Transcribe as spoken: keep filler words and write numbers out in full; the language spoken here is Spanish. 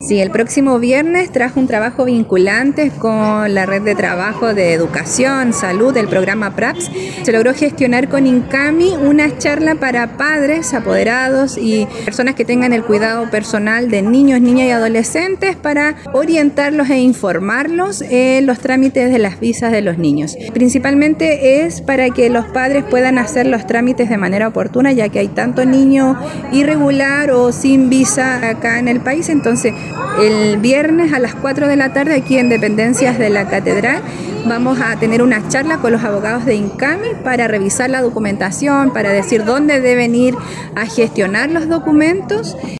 Sí, el próximo viernes trajo un trabajo vinculante con la red de trabajo de educación, salud, del programa PRAPS. Se logró gestionar con INCAMI una charla para padres, apoderados y personas que tengan el cuidado personal de niños, niñas y adolescentes para orientarlos e informarlos en los trámites de las visas de los niños. Principalmente es para que los padres puedan hacer los trámites de manera oportuna, ya que hay tanto niño irregular o sin visa acá en el país. Entonces, el viernes a las cuatro de la tarde aquí en Dependencias de la Catedral vamos a tener una charla con los abogados de INCAMI para revisar la documentación, para decir dónde deben ir a gestionar los documentos.